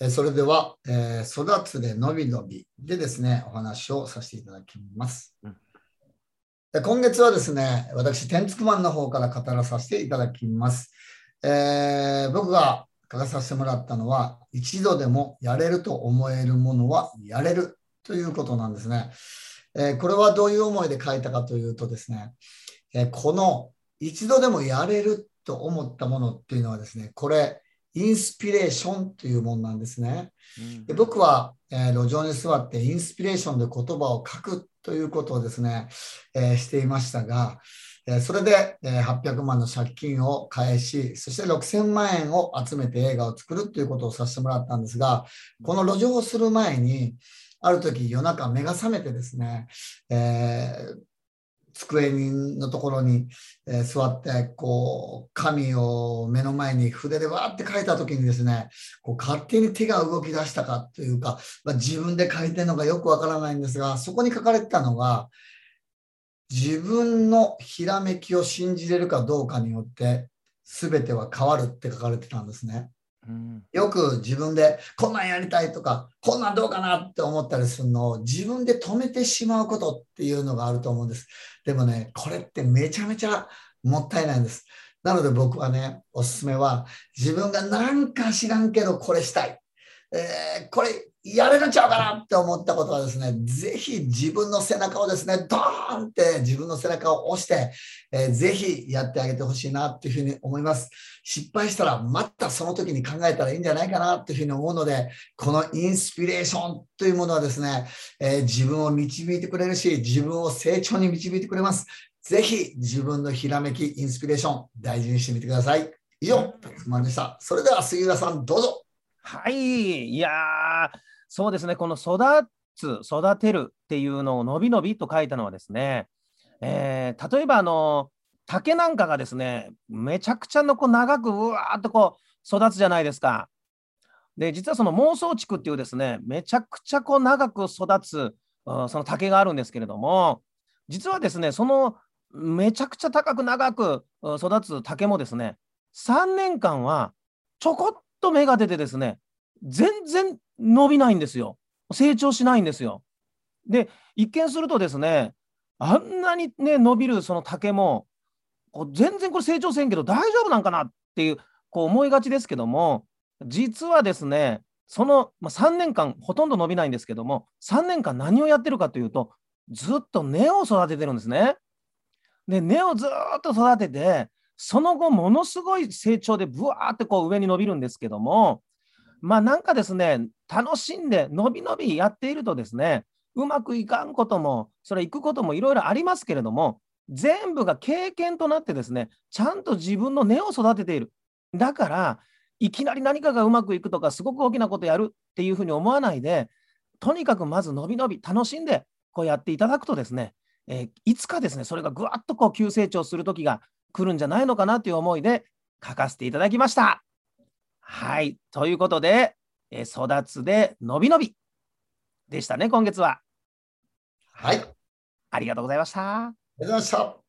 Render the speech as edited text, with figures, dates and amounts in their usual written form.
それでは、育つでのびのびでですね、お話をさせていただきます。今月はですね、私、天竺マンの方から語らさせていただきます。僕が書かさせてもらったのは、一度でもやれると思えるものはやれるということなんですね。これはどういう思いで書いたかというとですね、この一度でもやれると思ったものっていうのはですね、これ、インスピレーションというものなんですね。で僕は、路上に座ってインスピレーションで言葉を書くということをですね、していましたが、それで、800万の借金を返し、そして6000万円を集めて映画を作るということをさせてもらったんですが、この路上をする前に、ある時夜中目が覚めてですね、机のところに、座ってこう紙を目の前に筆でわーって書いた時にですね、こう勝手に手が動き出したかというか、自分で書いてるのがよくわからないんですが、そこに書かれてたのが、自分のひらめきを信じれるかどうかによって全ては変わるって書かれてたんですね。よく自分でこんなんやりたいとかこんなんどうかなって思ったりするのを自分で止めてしまうことっていうのがあると思うんです。でもね、これってめちゃめちゃもったいないんです。なので僕はね、おすすめは自分がなんか知らんけどこれしたい。これやれるんちゃうかなって思ったことはですね、ぜひ自分の背中をですね、ドーンって自分の背中を押して、ぜひやってあげてほしいなっていうふうに思います。失敗したらまたその時に考えたらいいんじゃないかなっていうふうに思うので、このインスピレーションというものはですね、自分を導いてくれるし、自分を成長に導いてくれます。ぜひ自分のひらめき、インスピレーション大事にしてみてください。以上、たつまんでした。それでは杉浦さんどうぞ。 はい、いやそうですね、この育てるっていうのをのびのびと書いたのはですね、例えば竹なんかがですね、めちゃくちゃの長くうわーっと育つじゃないですか。で、実はその孟宗竹っていうですね、めちゃくちゃ長く育つ、その竹があるんですけれども、実はですね、そのめちゃくちゃ高く長く育つ竹もですね、3年間はちょこっと芽が出てですね、全然伸びないんですよ。成長しないんですよ。で、一見するとですね、あんなにね、伸びるその竹も、全然これ成長せんけど大丈夫なんかなっていう、思いがちですけども、実はですね、その、3年間ほとんど伸びないんですけども、3年間何をやってるかというと、ずっと根を育ててるんですね。で、根をずっと育てて、その後ものすごい成長でブワーって上に伸びるんですけども、なんかですね、楽しんでのびのびやっているとですね、うまくいかんことも、それ行くこともいろいろありますけれども、全部が経験となってですね、ちゃんと自分の根を育てている。だから、いきなり何かがうまくいくとか、すごく大きなことやるっていうふうに思わないで、とにかくまずのびのび楽しんでやっていただくとですね、いつかですね、それがぐわっと急成長する時が来るんじゃないのかなという思いで書かせていただきました。はい。ということで、育つでのびのびでしたね、今月は。 はい。ありがとうありがとうございました。 ございました。